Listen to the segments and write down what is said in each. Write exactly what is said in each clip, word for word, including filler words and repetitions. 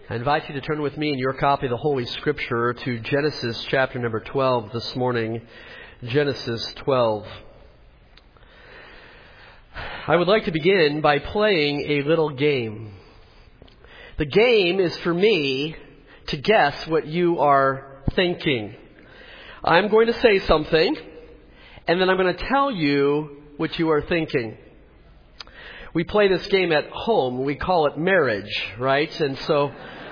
I invite you to turn with me in your copy of the Holy Scripture to Genesis chapter number twelve this morning. Genesis twelve. I would like to begin by playing a little game. The game is for me to guess what you are thinking. I'm going to say something, and then I'm going to tell you what you are thinking. We play this game at home. We call it marriage, right? And so,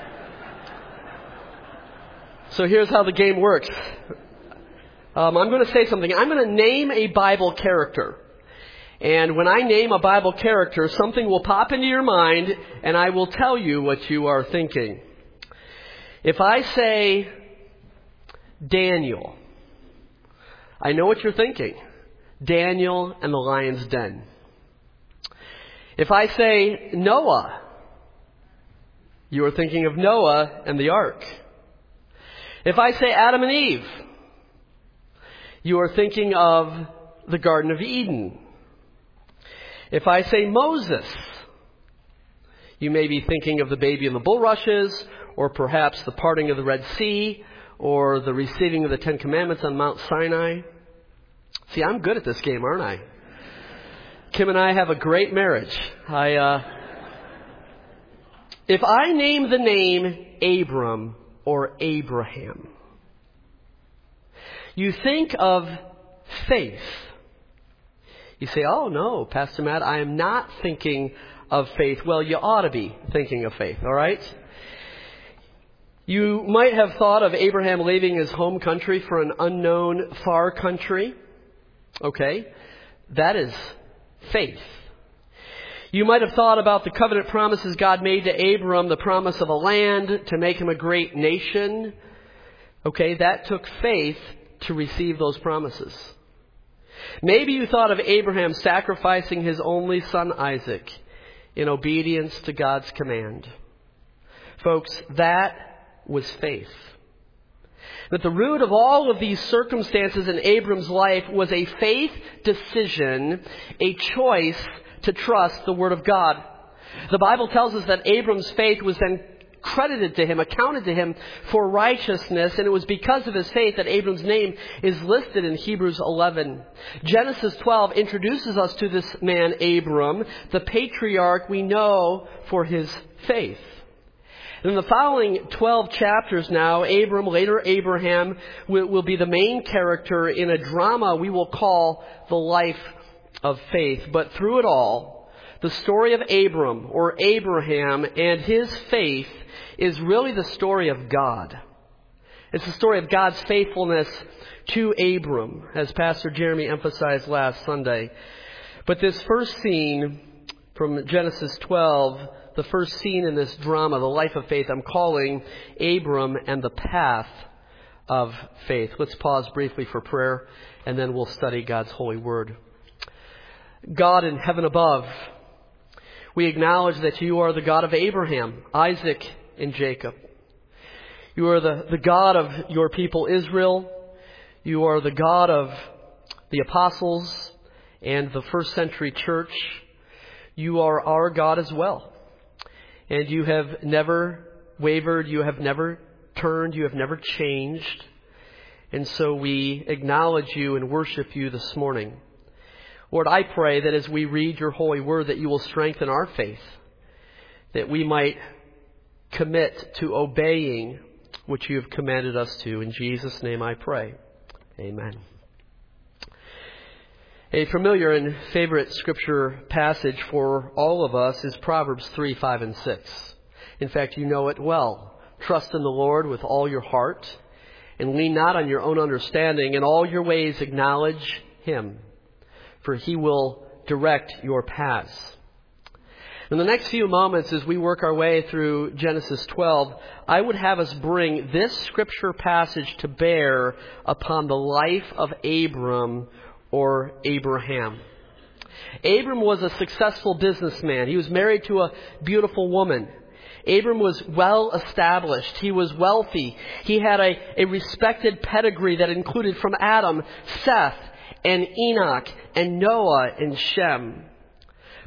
so here's how the game works. Um, I'm going to say something. I'm going to name a Bible character. And when I name a Bible character, something will pop into your mind, and I will tell you what you are thinking. If I say Daniel, I know what you're thinking. Daniel and the lion's den. If I say Noah, you are thinking of Noah and the ark. If I say Adam and Eve, you are thinking of the Garden of Eden. If I say Moses, you may be thinking of the baby in the bulrushes, or perhaps the parting of the Red Sea, or the receiving of the Ten Commandments on Mount Sinai. See, I'm good at this game, aren't I? Kim and I have a great marriage. I, uh, if I name the name Abram or Abraham, you think of faith. You say, oh no, Pastor Matt, I am not thinking of faith. Well, you ought to be thinking of faith, all right? You might have thought of Abraham leaving his home country for an unknown far country. Okay, that is faith. You might have thought about the covenant promises God made to Abram, the promise of a land to make him a great nation. Okay, that took faith to receive those promises. Maybe you thought of Abraham sacrificing his only son Isaac in obedience to God's command. Folks, that was faith. That the root of all of these circumstances in Abram's life was a faith decision, a choice to trust the Word of God. The Bible tells us that Abram's faith was then credited to him, accounted to him for righteousness, and it was because of his faith that Abram's name is listed in Hebrews eleven. Genesis twelve introduces us to this man Abram, the patriarch we know for his faith. In the following twelve chapters now, Abram, later Abraham, will, will be the main character in a drama we will call the life of faith. But through it all, the story of Abram, or Abraham, and his faith is really the story of God. It's the story of God's faithfulness to Abram, as Pastor Jeremy emphasized last Sunday. But this first scene from Genesis twelve, the first scene in this drama, the life of faith, I'm calling Abram and the path of faith. Let's pause briefly for prayer, and then we'll study God's holy word. God in heaven above, we acknowledge that you are the God of Abraham, Isaac, and Jacob. You are the, the God of your people Israel. You are the God of the apostles and the first century church. You are our God as well. And you have never wavered, you have never turned, you have never changed. And so we acknowledge you and worship you this morning. Lord, I pray that as we read your holy word, that you will strengthen our faith, that we might commit to obeying what you have commanded us to. In Jesus' name I pray. Amen. A familiar and favorite scripture passage for all of us is Proverbs three, five, and six. In fact, you know it well. Trust in the Lord with all your heart, and lean not on your own understanding. In all your ways acknowledge him, for he will direct your paths. In the next few moments, as we work our way through Genesis twelve, I would have us bring this scripture passage to bear upon the life of Abram, or Abraham. Abram was a successful businessman. He was married to a beautiful woman. Abram was well established. He was wealthy. He had a, a respected pedigree that included from Adam, Seth, and Enoch, and Noah, and Shem.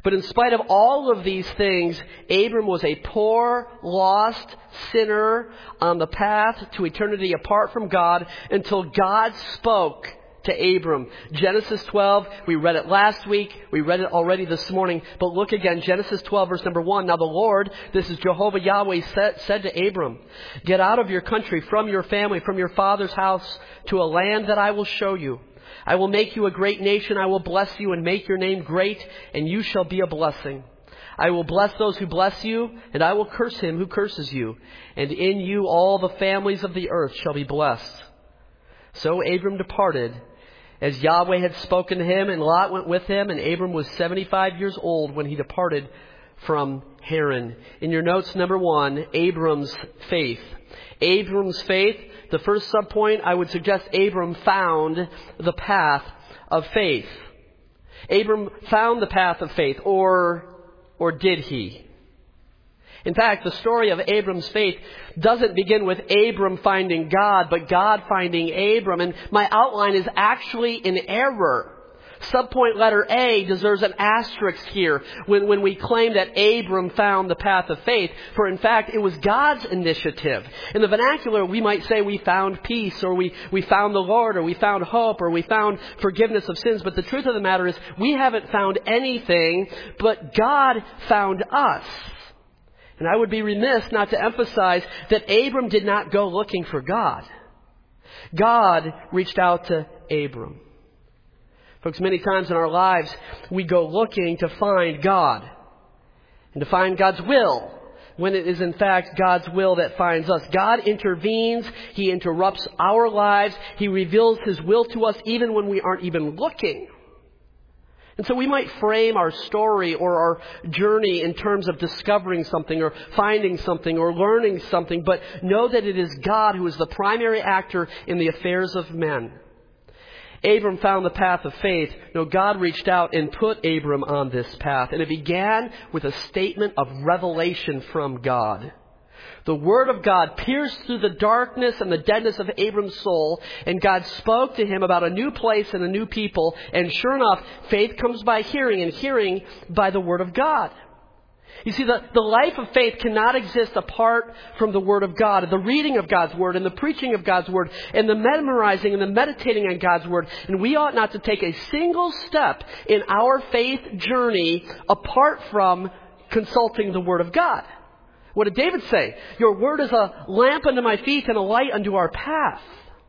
But in spite of all of these things, Abram was a poor, lost sinner on the path to eternity apart from God until God spoke to Abram. Genesis twelve, we read it last week, we read it already this morning, but look again, Genesis twelve verse number one. Now the Lord, this is Jehovah Yahweh, said, said to Abram, get out of your country, from your family, from your father's house, to a land that I will show you. I will make you a great nation. I will bless you and make your name great, and you shall be a blessing. I will bless those who bless you, and I will curse him who curses you. And in you all the families of the earth shall be blessed. So Abram departed, as Yahweh had spoken to him, and Lot went with him, and Abram was seventy-five years old when he departed from Haran. In your notes, number one, Abram's faith. Abram's faith. The first subpoint, I would suggest Abram found the path of faith. Abram found the path of faith, or, or did he? In fact, the story of Abram's faith doesn't begin with Abram finding God, but God finding Abram. And my outline is actually in error. Subpoint letter A deserves an asterisk here when, when we claim that Abram found the path of faith. For in fact, it was God's initiative. In the vernacular, we might say we found peace, or we, we found the Lord, or we found hope, or we found forgiveness of sins. But the truth of the matter is we haven't found anything, but God found us. And I would be remiss not to emphasize that Abram did not go looking for God. God reached out to Abram. Folks, many times in our lives, we go looking to find God and to find God's will, when it is in fact God's will that finds us. God intervenes. He interrupts our lives. He reveals His will to us even when we aren't even looking. And so we might frame our story or our journey in terms of discovering something or finding something or learning something, but know that it is God who is the primary actor in the affairs of men. Abram found the path of faith. No, God reached out and put Abram on this path. And it began with a statement of revelation from God. The Word of God pierced through the darkness and the deadness of Abram's soul, and God spoke to him about a new place and a new people. And sure enough, faith comes by hearing, and hearing by the Word of God. You see, the, the life of faith cannot exist apart from the Word of God, and the reading of God's Word, and the preaching of God's Word, and the memorizing and the meditating on God's Word. And we ought not to take a single step in our faith journey apart from consulting the Word of God. What did David say? Your Word is a lamp unto my feet and a light unto our path.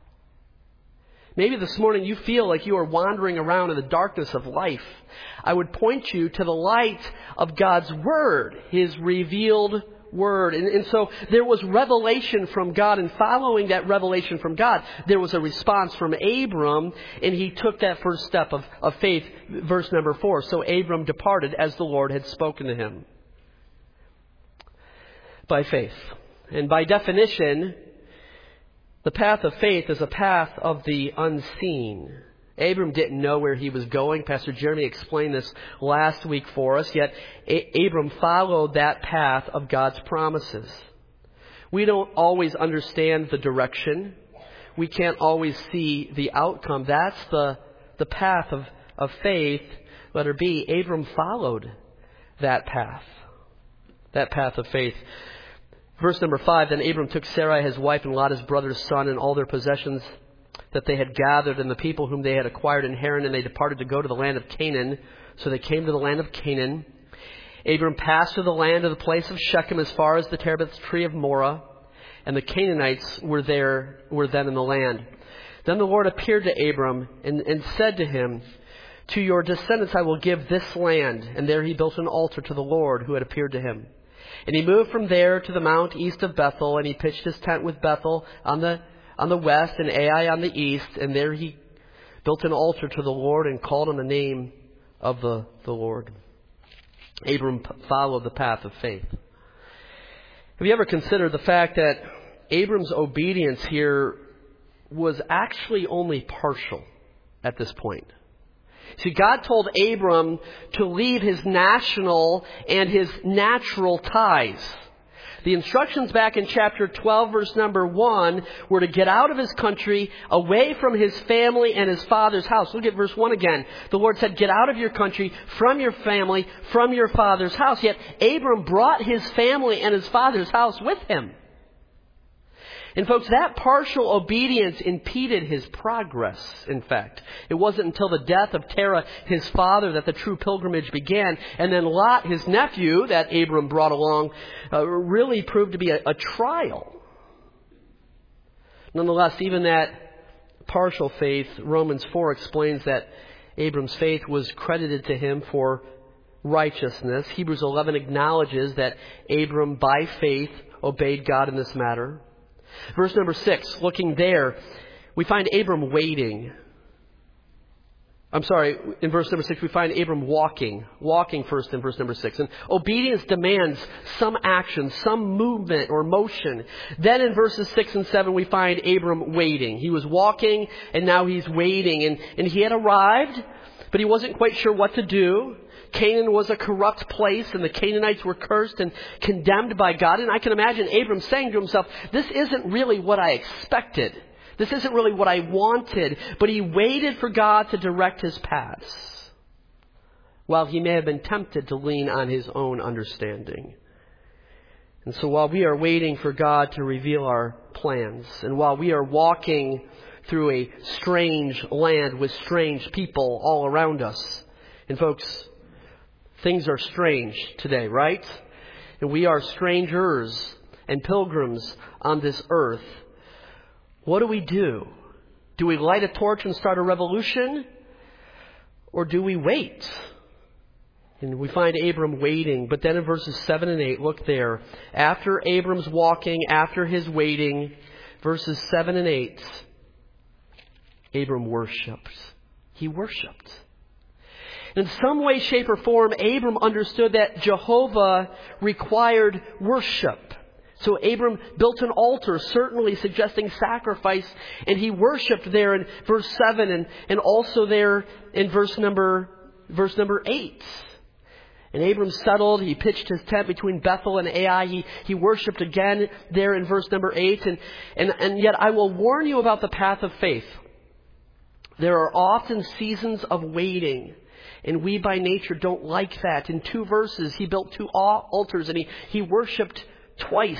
Maybe this morning you feel like you are wandering around in the darkness of life. I would point you to the light of God's Word, His revealed Word. And, and so there was revelation from God, and following that revelation from God, there was a response from Abram, and he took that first step of, of faith, verse number four. So Abram departed as the Lord had spoken to him. By faith. And by definition, the path of faith is a path of the unseen. Abram didn't know where he was going. Pastor Jeremy explained this last week for us. Yet A- Abram followed that path of God's promises. We don't always understand the direction. We can't always see the outcome. That's the, the path of, of faith. Letter B, Abram followed that path. That path of faith. Verse number five, then Abram took Sarai his wife and Lot his brother's son and all their possessions that they had gathered and the people whom they had acquired in Haran, and they departed to go to the land of Canaan. So they came to the land of Canaan. Abram passed through the land of the place of Shechem as far as the terebinth tree of Moreh, and the Canaanites were there, were then in the land. Then the Lord appeared to Abram and, and said to him, to your descendants I will give this land. And there he built an altar to the Lord who had appeared to him. And he moved from there to the mount east of Bethel, and he pitched his tent with Bethel on the on the west and Ai on the east. And there he built an altar to the Lord and called on the name of the, the Lord. Abram followed the path of faith. Have you ever considered the fact that Abram's obedience here was actually only partial at this point? See, God told Abram to leave his national and his natural ties. The instructions back in chapter twelve, verse number one, were to get out of his country, away from his family and his father's house. Look at verse one again. The Lord said, get out of your country, from your family, from your father's house. Yet Abram brought his family and his father's house with him. And folks, that partial obedience impeded his progress, in fact. It wasn't until the death of Terah, his father, that the true pilgrimage began. And then Lot, his nephew, that Abram brought along, uh, really proved to be a, a trial. Nonetheless, even that partial faith, Romans four explains that Abram's faith was credited to him for righteousness. Hebrews eleven acknowledges that Abram, by faith, obeyed God in this matter. Verse number six, looking there, we find Abram waiting. I'm sorry, in verse number six, we find Abram walking. Walking first in verse number six. And obedience demands some action, some movement or motion. Then in verses six and seven, we find Abram waiting. He was walking, and now he's waiting. And, and he had arrived, but he wasn't quite sure what to do. Canaan was a corrupt place, and the Canaanites were cursed and condemned by God. And I can imagine Abram saying to himself, this isn't really what I expected. This isn't really what I wanted. But he waited for God to direct his paths, while he may have been tempted to lean on his own understanding. And so while we are waiting for God to reveal our plans, and while we are walking through a strange land with strange people all around us, and folks, things are strange today, right? And we are strangers and pilgrims on this earth. What do we do? Do we light a torch and start a revolution? Or do we wait? And we find Abram waiting. But then in verses seven and eight, look there. After Abram's walking, after his waiting, verses seven and eight, Abram worshipped. He worshipped. In some way, shape, or form, Abram understood that Jehovah required worship. So Abram built an altar, certainly suggesting sacrifice, and he worshipped there in verse seven and, and also there in verse number verse number eight. And Abram settled, he pitched his tent between Bethel and Ai. He, he worshipped again there in verse number eight. And, and, and yet I will warn you about the path of faith. There are often seasons of waiting. And we by nature don't like that. In two verses, he built two altars and he, he worshipped twice.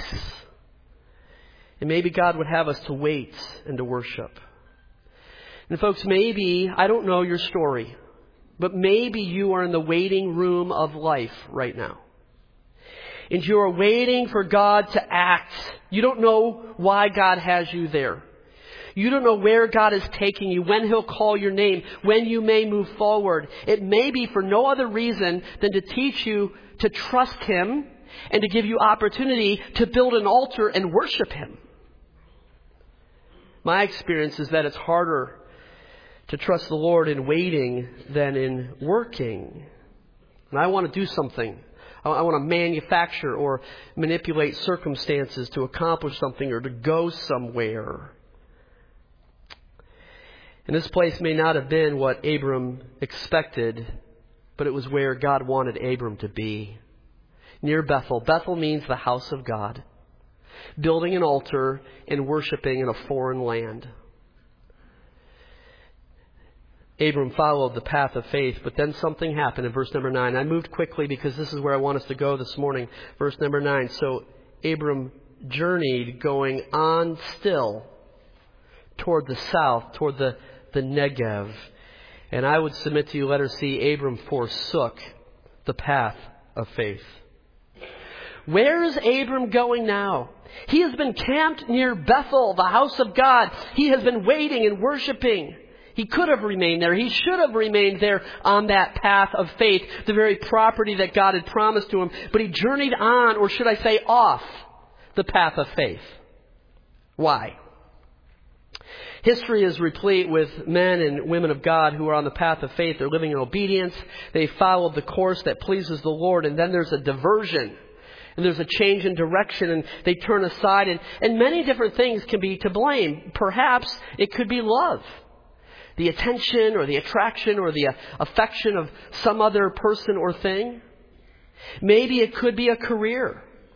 And maybe God would have us to wait and to worship. And folks, maybe, I don't know your story, but maybe you are in the waiting room of life right now. And you are waiting for God to act. You don't know why God has you there. You don't know where God is taking you, when He'll call your name, when you may move forward. It may be for no other reason than to teach you to trust Him and to give you opportunity to build an altar and worship Him. My experience is that it's harder to trust the Lord in waiting than in working. And I want to do something. I want to manufacture or manipulate circumstances to accomplish something or to go somewhere. And this place may not have been what Abram expected, but it was where God wanted Abram to be. Near Bethel. Bethel means the house of God. Building an altar and worshiping in a foreign land. Abram followed the path of faith, but then something happened in verse number nine. I moved quickly because this is where I want us to go this morning. Verse number nine. So Abram journeyed going on still toward the south, toward the the Negev. And I would submit to you, let her see, Abram forsook the path of faith. Where is Abram going now? He has been camped near Bethel, the house of God. He has been waiting and worshiping. He could have remained there. He should have remained there on that path of faith, the very property that God had promised to him. But he journeyed on, or should I say off, the path of faith. Why? History is replete with men and women of God who are on the path of faith. They're living in obedience. They followed the course that pleases the Lord. And then there's a diversion. And there's a change in direction. And they turn aside. And, and many different things can be to blame. Perhaps it could be love. The attention or the attraction or the affection of some other person or thing. Maybe it could be a career.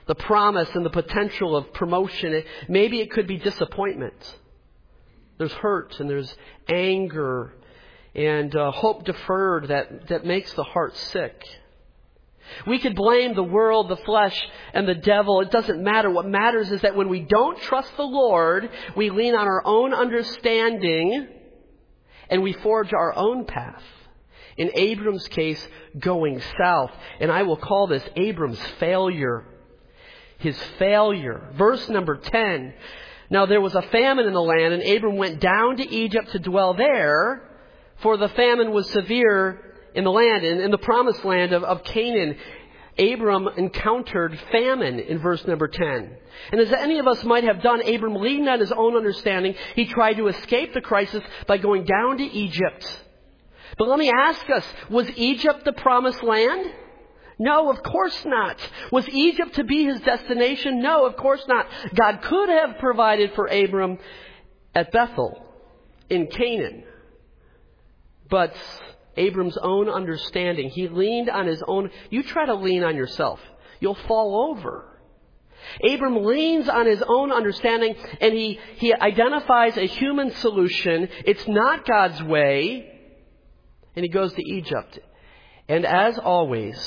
the promise and the potential of promotion. Maybe it could be disappointment. There's hurt and there's anger and uh, hope deferred that, that makes the heart sick. We could blame the world, the flesh, and the devil. It doesn't matter. What matters is that when we don't trust the Lord, we lean on our own understanding and we forge our own path. In Abram's case, going south. And I will call this Abram's failure. His failure. Verse number ten. Now there was a famine in the land, and Abram went down to Egypt to dwell there, for the famine was severe in the land, in, in the promised land of, of Canaan. Abram encountered famine in verse number ten. And as any of us might have done, Abram, leaning on his own understanding, he tried to escape the crisis by going down to Egypt. But let me ask us, was Egypt the promised land? No, of course not. Was Egypt to be his destination? No, of course not. God could have provided for Abram at Bethel in Canaan. But Abram's own understanding, he leaned on his own. You try to lean on yourself, you'll fall over. Abram leans on his own understanding, and he, he identifies a human solution. It's not God's way. And he goes to Egypt. And as always,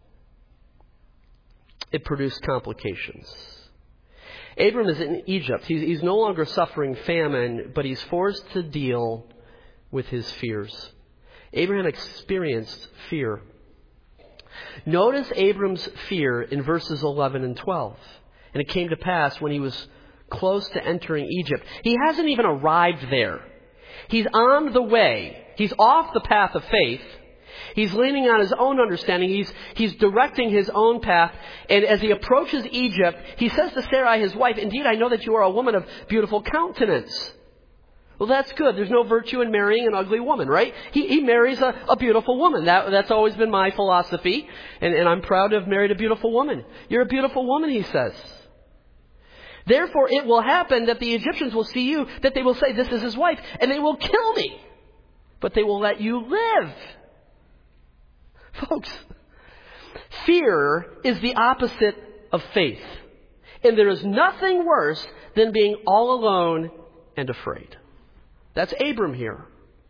it produced complications. Abram is in Egypt. He's, he's no longer suffering famine, but he's forced to deal with his fears. Abraham experienced fear. Notice Abram's fear in verses eleven and twelve. And it came to pass when he was close to entering Egypt. He hasn't even arrived there. He's on the way. He's off the path of faith. He's leaning on his own understanding. He's, he's directing his own path. And as he approaches Egypt, he says to Sarai, his wife, "Indeed, I know that you are a woman of beautiful countenance." Well, that's good. There's no virtue in marrying an ugly woman, right? He, he marries a, a beautiful woman. That, that's always been my philosophy. And, and I'm proud to have married a beautiful woman. You're a beautiful woman, he says. Therefore, it will happen that the Egyptians will see you, that they will say, "This is his wife," and they will kill me. But they will let you live. Folks, fear is the opposite of faith. And there is nothing worse than being all alone and afraid. That's Abram here.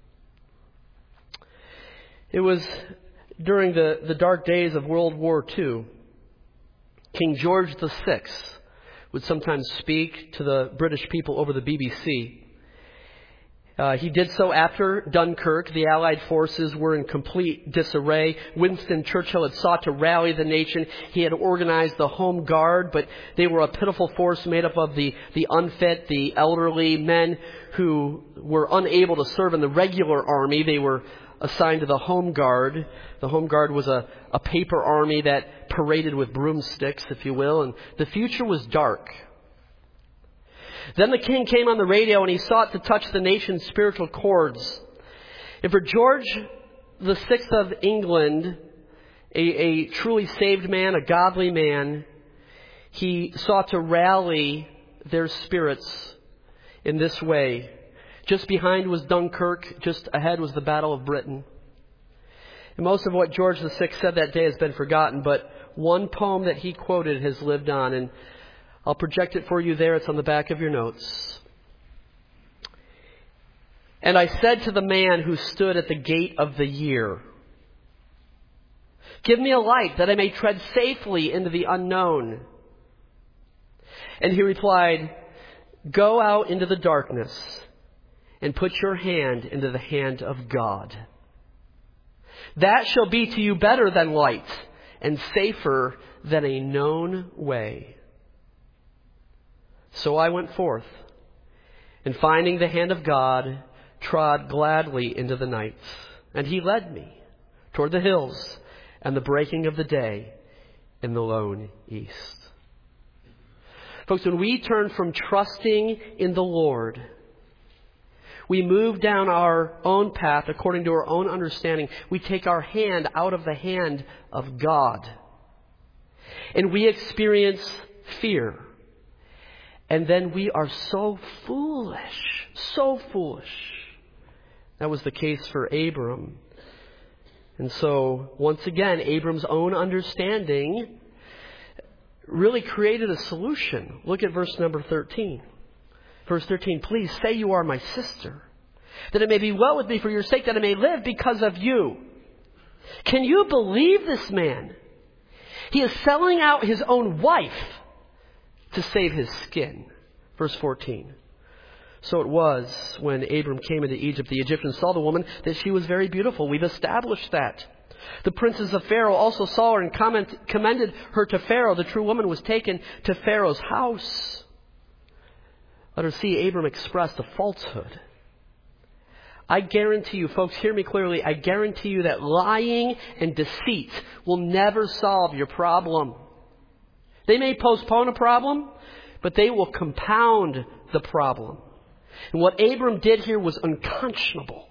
It was during the, the dark days of World War Two. King George the Sixth would sometimes speak to the British people over the B B C. Uh, he did so after Dunkirk. The Allied forces were in complete disarray. Winston Churchill had sought to rally the nation. He had organized the Home Guard, but they were a pitiful force made up of the, the unfit, the elderly men who were unable to serve in the regular army. They were assigned to the Home Guard. The Home Guard was a, a paper army that paraded with broomsticks, if you will, and the future was dark. Then the king came on the radio and he sought to touch the nation's spiritual chords. And for George the Sixth of England, a, a truly saved man, a godly man, he sought to rally their spirits in this way. Just behind was Dunkirk. Just ahead was the Battle of Britain. And most of what George the Sixth said that day has been forgotten, but one poem that he quoted has lived on. And I'll project it for you there. It's on the back of your notes. "And I said to the man who stood at the gate of the year, 'Give me a light that I may tread safely into the unknown.' And he replied, 'Go out into the darkness and put your hand into the hand of God. That shall be to you better than light and safer than a known way.' So I went forth, and finding the hand of God, trod gladly into the night. And he led me toward the hills and the breaking of the day in the lone east." Folks, when we turn from trusting in the Lord, we move down our own path according to our own understanding. We take our hand out of the hand of God. And we experience fear. And then we are so foolish, so foolish. That was the case for Abram. And so, once again, Abram's own understanding really created a solution. Look at verse number thirteen. Verse thirteen, please say you are my sister, that it may be well with me for your sake, that I may live because of you. Can you believe this man? He is selling out his own wife to save his skin. Verse fourteen. So it was when Abram came into Egypt, the Egyptians saw the woman that she was very beautiful. We've established that. The princes of Pharaoh also saw her and comment, commended her to Pharaoh. The true woman was taken to Pharaoh's house. Let her see Abram expressed a falsehood. I guarantee you, folks, hear me clearly, I guarantee you that lying and deceit will never solve your problem. They may postpone a problem, but they will compound the problem. And what Abram did here was unconscionable.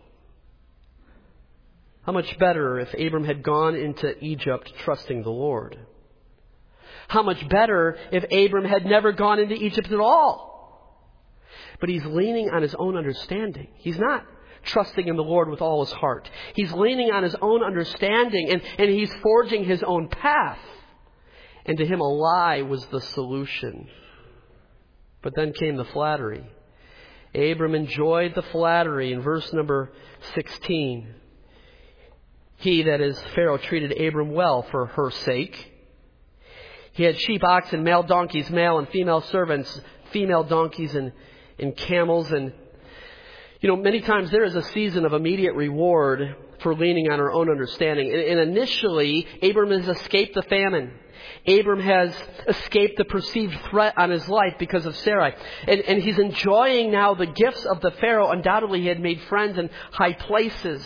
How much better if Abram had gone into Egypt trusting the Lord? How much better if Abram had never gone into Egypt at all? But he's leaning on his own understanding. He's not trusting in the Lord with all his heart. He's leaning on his own understanding, and, and he's forging his own path. And to him a lie was the solution. But then came the flattery. Abram enjoyed the flattery in verse number sixteen. He, that is Pharaoh, treated Abram well for her sake. He had sheep, oxen, male donkeys, male and female servants, female donkeys and, and camels. And, you know, many times there is a season of immediate reward for leaning on our own understanding. And, and initially, Abram has escaped the famine. Abram has escaped the perceived threat on his life because of Sarai. And, and he's enjoying now the gifts of the Pharaoh. Undoubtedly, he had made friends in high places.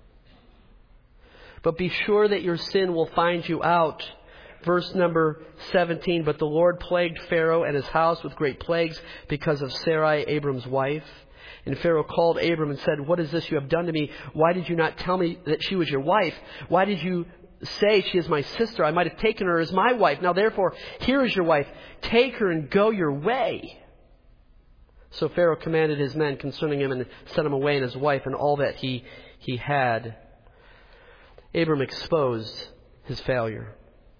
But be sure that your sin will find you out. Verse number seventeen, but the Lord plagued Pharaoh and his house with great plagues because of Sarai, Abram's wife. And Pharaoh called Abram and said, what is this you have done to me? Why did you not tell me that she was your wife? Why did you say she is my sister? I might have taken her as my wife. Now therefore, here is your wife. Take her and go your way. So Pharaoh commanded his men concerning him and sent him away and his wife and all that he, he had. Abram exposed his failure.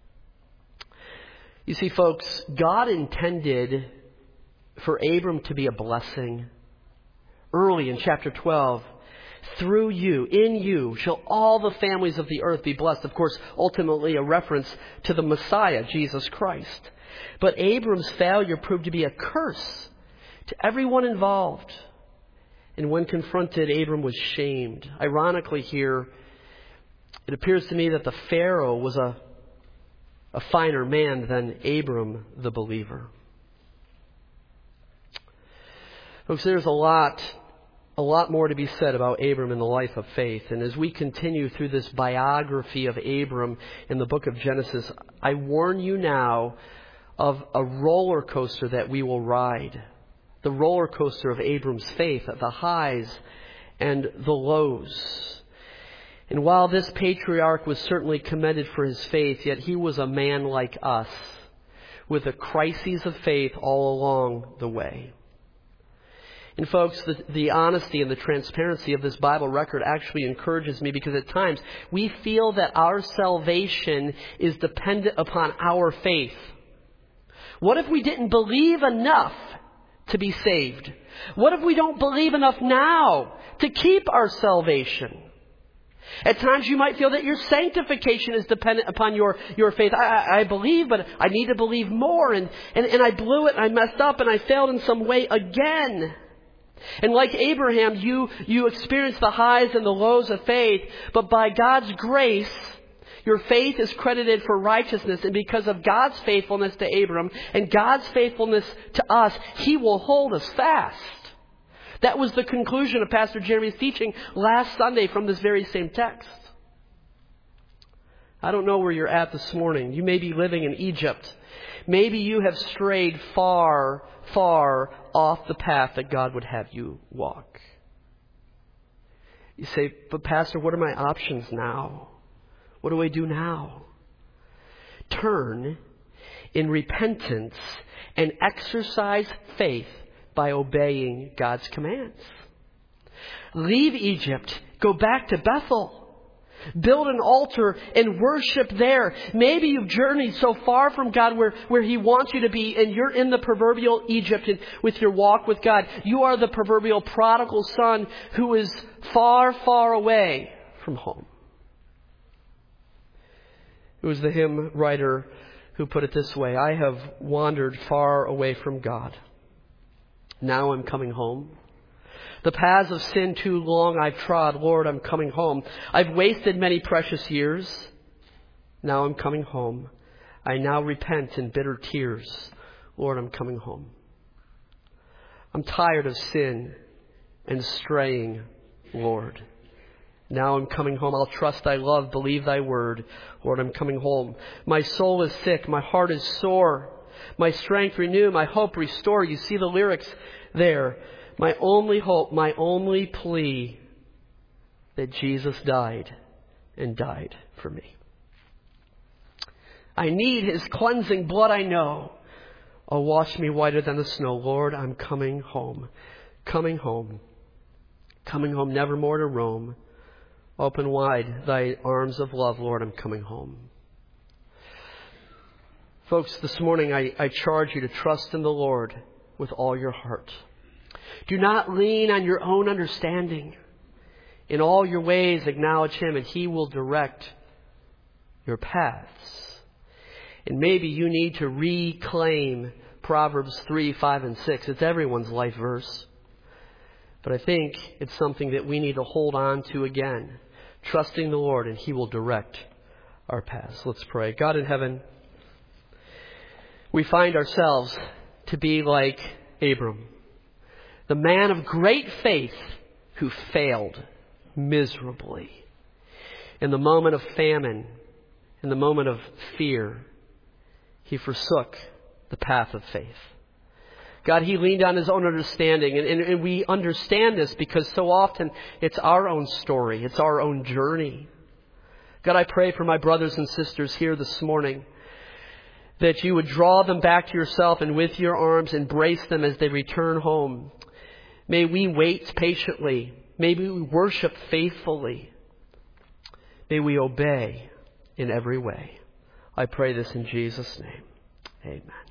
You see, folks, God intended for Abram to be a blessing. Early in chapter twelve, through you, in you, shall all the families of the earth be blessed. Of course, ultimately a reference to the Messiah, Jesus Christ. But Abram's failure proved to be a curse to everyone involved. And when confronted, Abram was shamed. Ironically here, it appears to me that the Pharaoh was a, a finer man than Abram the believer. Folks, there's a lot, a lot more to be said about Abram in the life of faith. And as we continue through this biography of Abram in the book of Genesis, I warn you now of a roller coaster that we will ride. The roller coaster of Abram's faith, the highs and the lows. And while this patriarch was certainly commended for his faith, yet he was a man like us, with a crises of faith all along the way. And folks, the, the honesty and the transparency of this Bible record actually encourages me, because at times we feel that our salvation is dependent upon our faith. What if we didn't believe enough to be saved? What if we don't believe enough now to keep our salvation? At times you might feel that your sanctification is dependent upon your, your faith. I, I, I believe, but I need to believe more. And, and, and I blew it and I messed up and I failed in some way again. And like Abraham, you, you experience the highs and the lows of faith. But by God's grace, your faith is credited for righteousness. And because of God's faithfulness to Abram and God's faithfulness to us, He will hold us fast. That was the conclusion of Pastor Jeremy's teaching last Sunday from this very same text. I don't know where you're at this morning. You may be living in Egypt. Maybe you have strayed far, far off the path that God would have you walk. You say, but Pastor, what are my options now? What do I do now? Turn in repentance and exercise faith by obeying God's commands. Leave Egypt. Go back to Bethel. Build an altar and worship there. Maybe you've journeyed so far from God where, where He wants you to be, and you're in the proverbial Egypt and with your walk with God. You are the proverbial prodigal son who is far, far away from home. It was the hymn writer who put it this way: I have wandered far away from God. Now I'm coming home. The paths of sin too long I've trod. Lord, I'm coming home. I've wasted many precious years. Now I'm coming home. I now repent in bitter tears. Lord, I'm coming home. I'm tired of sin and straying, Lord. Now I'm coming home. I'll trust Thy love, believe Thy word. Lord, I'm coming home. My soul is sick. My heart is sore. My strength renew. My hope restore. You see the lyrics there. My only hope, my only plea, that Jesus died and died for me. I need His cleansing blood, I know. Oh, wash me whiter than the snow. Lord, I'm coming home. Coming home. Coming home, never more to roam. Open wide Thy arms of love, Lord, I'm coming home. Folks, this morning I, I charge you to trust in the Lord with all your heart. Do not lean on your own understanding. In all your ways acknowledge Him, and He will direct your paths. And maybe you need to reclaim Proverbs three, five, and six. It's everyone's life verse. But I think it's something that we need to hold on to again. Trusting the Lord, and He will direct our paths. Let's pray. God in heaven, we find ourselves to be like Abram, the man of great faith who failed miserably. In the moment of famine, in the moment of fear, he forsook the path of faith. God, he leaned on his own understanding. And, and, and we understand this because so often it's our own story. It's our own journey. God, I pray for my brothers and sisters here this morning that you would draw them back to yourself and with your arms embrace them as they return home. May we wait patiently. May we worship faithfully. May we obey in every way. I pray this in Jesus' name. Amen.